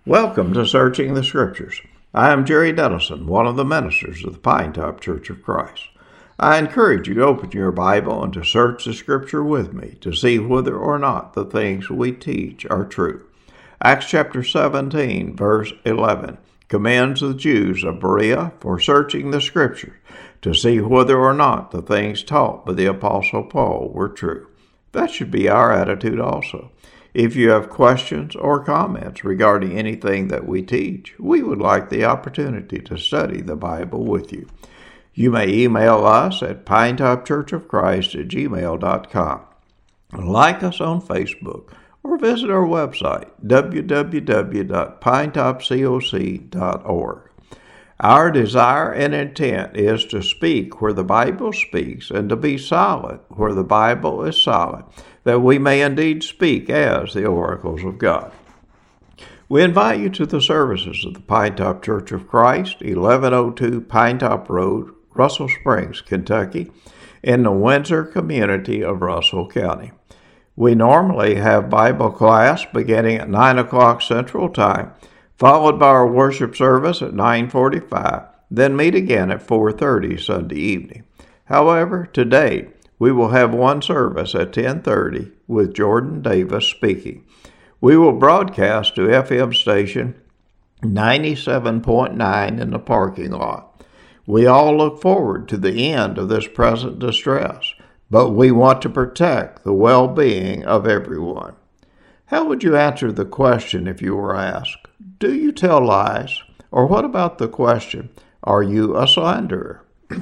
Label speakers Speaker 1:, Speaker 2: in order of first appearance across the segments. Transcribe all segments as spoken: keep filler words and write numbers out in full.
Speaker 1: Welcome to Searching the Scriptures. I am Jerry Dennison, one of the ministers of the Pinetop Church of Christ. I encourage you to open your Bible and to search the Scripture with me to see whether or not the things we teach are true. Acts chapter seventeen, verse eleven, commends the Jews of Berea for searching the Scriptures to see whether or not the things taught by the Apostle Paul were true. That should be our attitude also. If you have questions or comments regarding anything that we teach, we would like the opportunity to study the Bible with you. You may email us at pinetopchurchofchrist at gmail dot com. Like us on Facebook or visit our website, w w w dot pinetop coc dot org. Our desire and intent is to speak where the Bible speaks and to be silent where the Bible is silent, that we may indeed speak as the oracles of God. We invite you to the services of the Pinetop Church of Christ, eleven oh two Pinetop Road, Russell Springs, Kentucky, in the Windsor community of Russell County. We normally have Bible class beginning at nine o'clock Central Time, followed by our worship service at nine forty-five, then meet again at four thirty Sunday evening. However, today we will have one service at ten thirty with Jordan Davis speaking. We will broadcast to F M station ninety-seven point nine in the parking lot. We all look forward to the end of this present distress, but we want to protect the well-being of everyone. How would you answer the question if you were asked, do you tell lies? Or what about the question, are you a slanderer?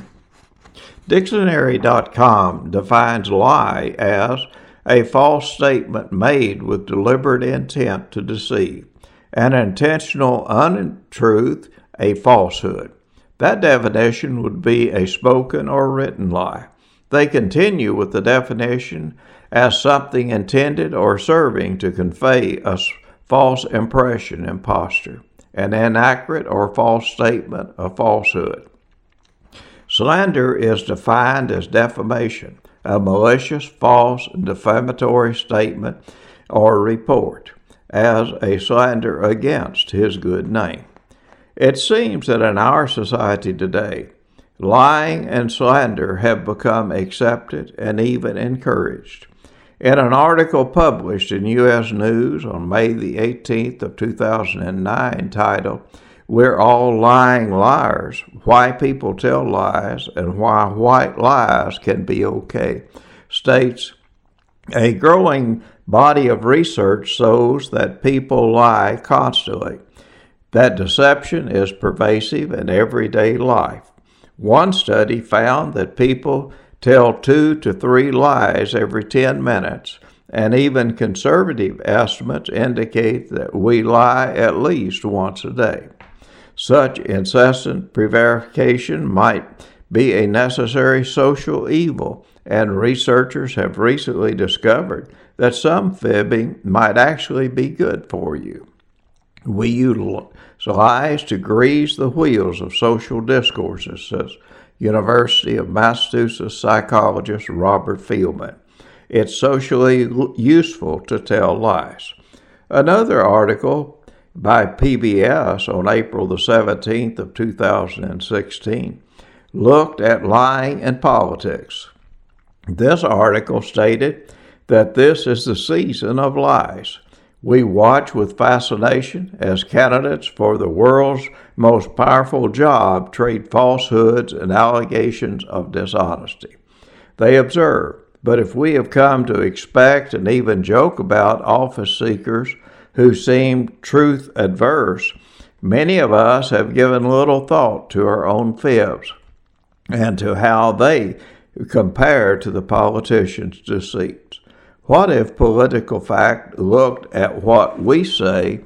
Speaker 1: Dictionary dot com defines lie as a false statement made with deliberate intent to deceive, an intentional untruth, a falsehood. That definition would be a spoken or written lie. They continue with the definition as something intended or serving to convey a false impression, imposture, an inaccurate or false statement, a falsehood. Slander is defined as defamation, a malicious, false, and defamatory statement or report, as a slander against his good name. It seems that in our society today, lying and slander have become accepted and even encouraged. In an article published in U S News on May the eighteenth of two thousand nine titled, "We're All Lying Liars, Why People Tell Lies and Why White Lies Can Be Okay," states, a growing body of research shows that people lie constantly, that deception is pervasive in everyday life. One study found that people tell two to three lies every ten minutes, and even conservative estimates indicate that we lie at least once a day. Such incessant prevarication might be a necessary social evil, and researchers have recently discovered that some fibbing might actually be good for you. We utilize lies to grease the wheels of social discourses, says University of Massachusetts psychologist Robert Fieldman. It's socially useful to tell lies. Another article by P B S on April the seventeenth of two thousand sixteen looked at lying in politics. This article stated that this is the season of lies. We watch with fascination as candidates for the world's most powerful job trade falsehoods and allegations of dishonesty. They observe, but if we have come to expect and even joke about office seekers who seem truth adverse, many of us have given little thought to our own fibs and to how they compare to the politicians' deceits. What if political fact looked at what we say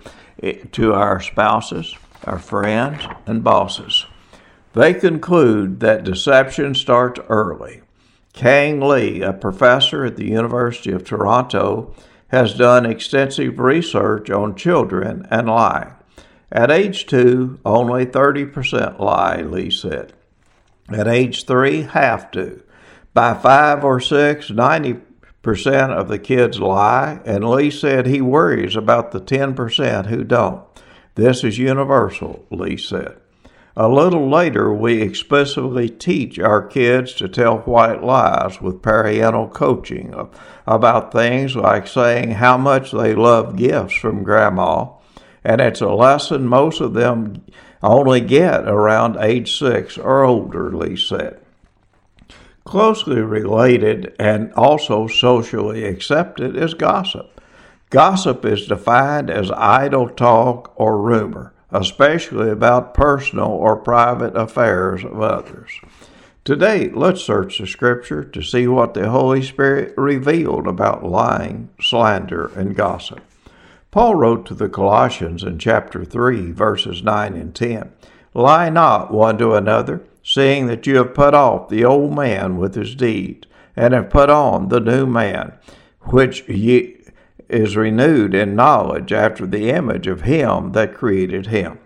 Speaker 1: to our spouses, our friends, and bosses? They conclude that deception starts early. Kang Lee, a professor at the University of Toronto, has done extensive research on children and lying. At age two, only thirty percent lie, Lee said. At age three, half do. By five or six, ninety percent of the kids lie, and Lee said he worries about the ten percent who don't. This is universal, Lee said. A little later, we explicitly teach our kids to tell white lies with parental coaching about things like saying how much they love gifts from Grandma, and it's a lesson most of them only get around age six or older, Lee said. Closely related and also socially accepted is gossip. Gossip is defined as idle talk or rumor, especially about personal or private affairs of others. Today, let's search the Scripture to see what the Holy Spirit revealed about lying, slander, and gossip. Paul wrote to the Colossians in chapter three, verses nine and ten, "Lie not one to another, seeing that you have put off the old man with his deeds, and have put on the new man, which ye is renewed in knowledge after the image of him that created him."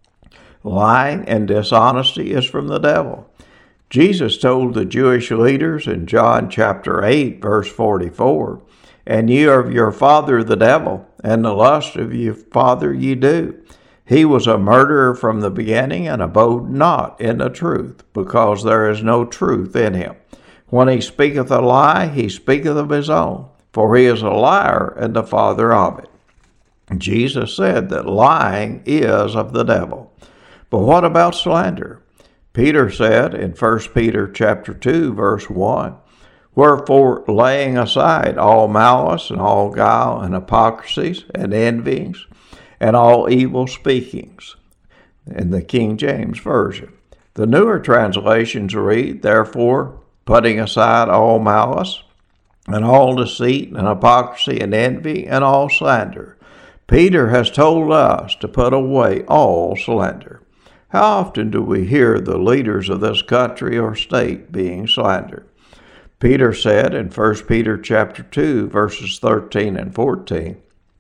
Speaker 1: Lying and dishonesty is from the devil. Jesus told the Jewish leaders in John chapter eight, verse forty-four, "And ye are of your father the devil, and the lust of your father ye do. He was a murderer from the beginning, and abode not in the truth, because there is no truth in him. When he speaketh a lie, he speaketh of his own, for he is a liar and the father of it." Jesus said that lying is of the devil. But what about slander? Peter said in First Peter chapter two, verse one, "Wherefore, laying aside all malice and all guile and hypocrisies and envyings and all evil speakings," in the King James Version. The newer translations read, "Therefore, putting aside all malice and all deceit and hypocrisy and envy and all slander." Peter has told us to put away all slander. How often do we hear the leaders of this country or state being slandered? Peter said in First Peter chapter two, verses thirteen and fourteen,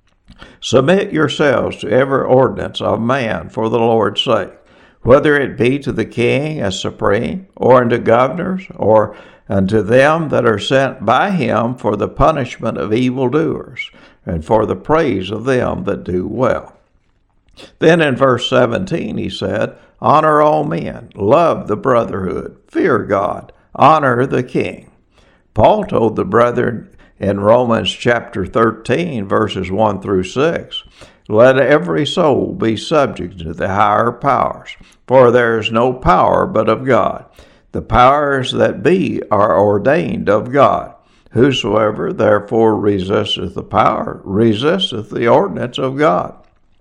Speaker 1: "Submit yourselves to every ordinance of man for the Lord's sake, whether it be to the king as supreme, or unto governors, or unto them that are sent by him for the punishment of evildoers, and for the praise of them that do well." Then in verse seventeen he said, "Honor all men, love the brotherhood, fear God, honor the king." Paul told the brethren in Romans chapter thirteen, verses one through six, "Let every soul be subject to the higher powers, for there is no power but of God. The powers that be are ordained of God. Whosoever therefore resisteth the power, resisteth the ordinance of God.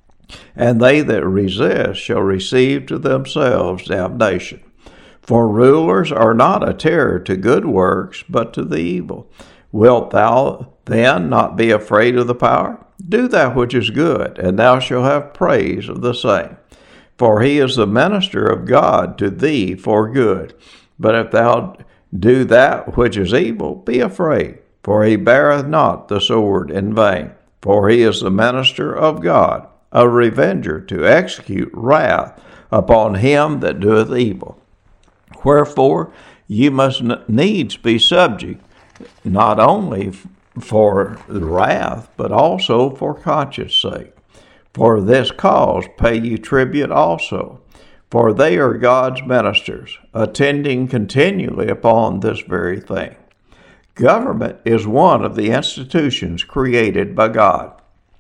Speaker 1: And they that resist shall receive to themselves damnation. For rulers are not a terror to good works, but to the evil. Wilt thou then not be afraid of the power? Do that which is good, and thou shalt have praise of the same. For he is the minister of God to thee for good. But if thou do that which is evil, be afraid, for he beareth not the sword in vain. For he is the minister of God, a revenger to execute wrath upon him that doeth evil. Wherefore ye must needs be subject, not only for the wrath, but also for conscience sake. For this cause pay ye tribute also, for they are God's ministers, attending continually upon this very thing. Government is one of the institutions created by God.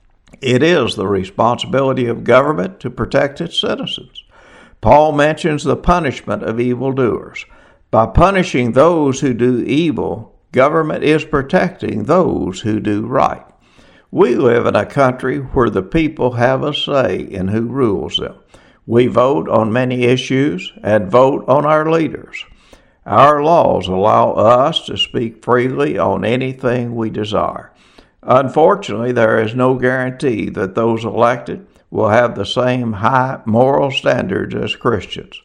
Speaker 1: It is the responsibility of government to protect its citizens. Paul mentions the punishment of evildoers. By punishing those who do evil, government is protecting those who do right. We live in a country where the people have a say in who rules them. We vote on many issues and vote on our leaders. Our laws allow us to speak freely on anything we desire. Unfortunately, there is no guarantee that those elected will have the same high moral standards as Christians.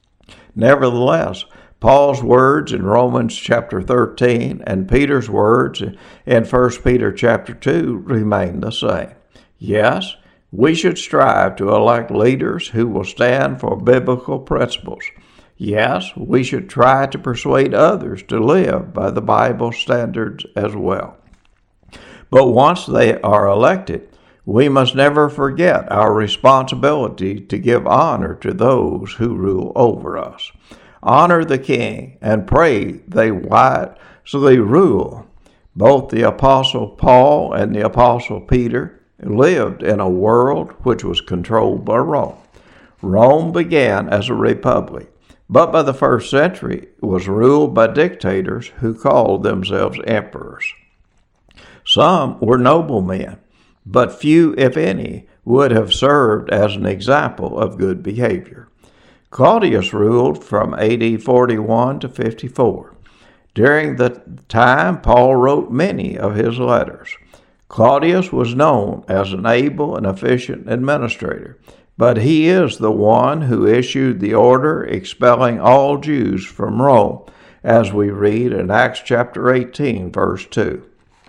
Speaker 1: Nevertheless, Paul's words in Romans chapter thirteen and Peter's words in First Peter chapter two remain the same. Yes, we should strive to elect leaders who will stand for biblical principles. Yes, we should try to persuade others to live by the Bible standards as well. But once they are elected, we must never forget our responsibility to give honor to those who rule over us. Honor the king and pray they wisely rule. Both the Apostle Paul and the Apostle Peter lived in a world which was controlled by Rome. Rome began as a republic, but by the first century was ruled by dictators who called themselves emperors. Some were noblemen, but few, if any, would have served as an example of good behavior. Claudius ruled from A D forty-one to fifty-four. During the time, Paul wrote many of his letters. Claudius was known as an able and efficient administrator, but he is the one who issued the order expelling all Jews from Rome, as we read in Acts chapter eighteen, verse two.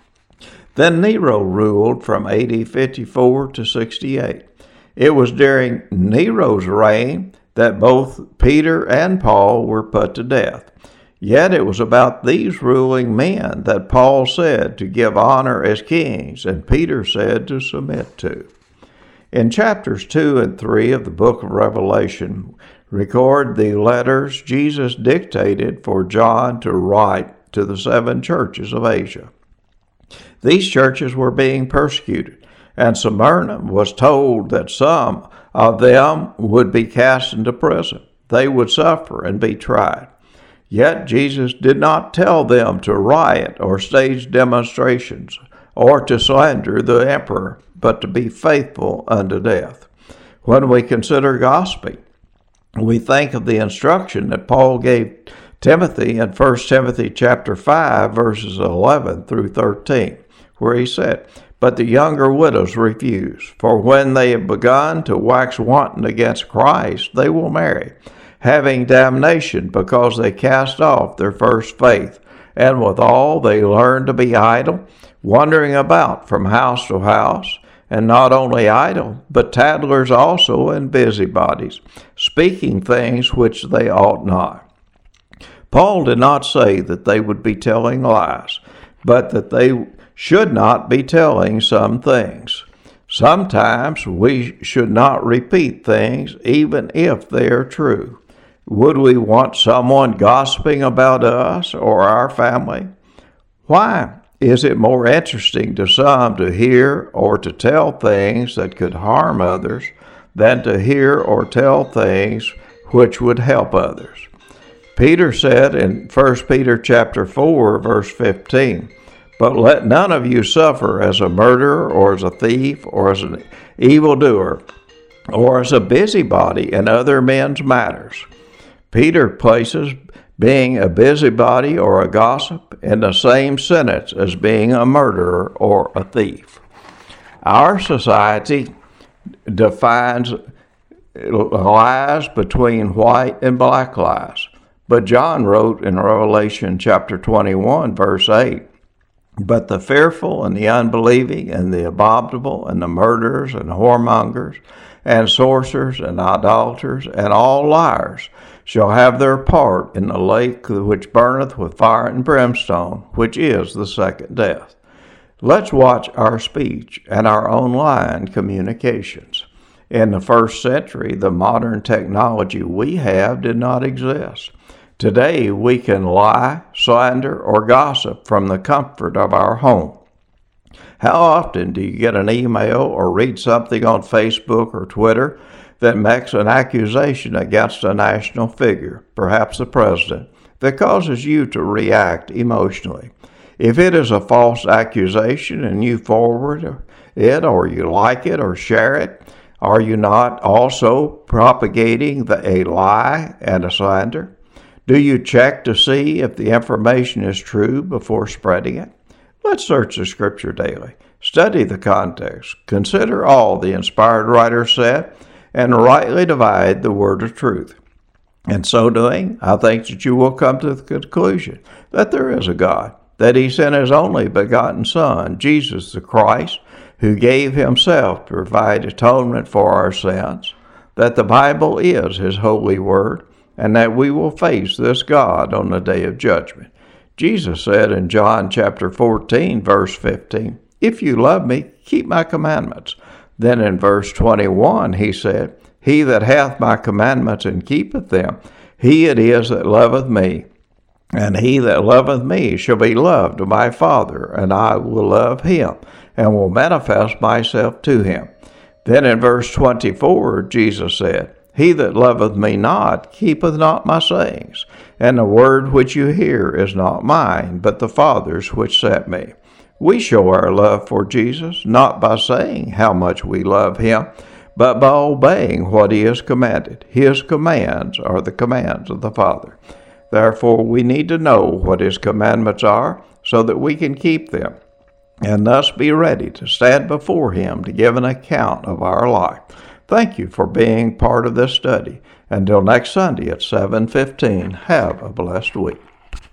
Speaker 1: Then Nero ruled from A D fifty-four to sixty-eight. It was during Nero's reign that both Peter and Paul were put to death. Yet it was about these ruling men that Paul said to give honor as kings, and Peter said to submit to. In chapters two and three of the book of Revelation, record the letters Jesus dictated for John to write to the seven churches of Asia. These churches were being persecuted, and Smyrna was told that some of them would be cast into prison. They would suffer and be tried. Yet Jesus did not tell them to riot or stage demonstrations or to slander the emperor, but to be faithful unto death. When we consider gossiping, we think of the instruction that Paul gave Timothy in First Timothy chapter five, verses eleven through thirteen, where he said, "But the younger widows refuse, for when they have begun to wax wanton against Christ, they will marry, having damnation, because they cast off their first faith, and withal they learn to be idle, wandering about from house to house, and not only idle, but tattlers also and busybodies, speaking things which they ought not." Paul did not say that they would be telling lies, but that they should not be telling some things. Sometimes we should not repeat things even if they are true. Would we want someone gossiping about us or our family? Why is it more interesting to some to hear or to tell things that could harm others than to hear or tell things which would help others? Peter said in First Peter chapter four, verse fifteen, "But let none of you suffer as a murderer or as a thief or as an evildoer or as a busybody in other men's matters." Peter places being a busybody or a gossip in the same sentence as being a murderer or a thief. Our society defines lies between white and black lies. But John wrote in Revelation chapter twenty-one, verse eight, "But the fearful and the unbelieving and the abominable and the murderers and whoremongers and sorcerers and idolaters and all liars shall have their part in the lake which burneth with fire and brimstone, which is the second death." Let's watch our speech and our online communications. In the first century, the modern technology we have did not exist. Today, we can lie, slander, or gossip from the comfort of our home. How often do you get an email or read something on Facebook or Twitter that makes an accusation against a national figure, perhaps the president, that causes you to react emotionally? If it is a false accusation and you forward it or you like it or share it, are you not also propagating the, a lie and a slander? Do you check to see if the information is true before spreading it? Let's search the Scripture daily. Study the context. Consider all the inspired writer said, and rightly divide the word of truth. In so doing, I think that you will come to the conclusion that there is a God, that He sent His only begotten Son, Jesus the Christ, who gave Himself to provide atonement for our sins, that the Bible is His holy word, and that we will face this God on the day of judgment. Jesus said in John chapter fourteen, verse fifteen, If you love me, keep my commandments. Then in verse twenty-one he said, He that hath my commandments and keepeth them, he it is that loveth me. And he that loveth me shall be loved of my Father, and I will love him, and will manifest myself to him. Then in verse twenty-four Jesus said, He that loveth me not keepeth not my sayings, and the word which you hear is not mine, but the Father's which sent me. We show our love for Jesus, not by saying how much we love him, but by obeying what he has commanded. His commands are the commands of the Father. Therefore, we need to know what his commandments are so that we can keep them, and thus be ready to stand before him to give an account of our life. Thank you for being part of this study. Until next Sunday at seven fifteen, have a blessed week.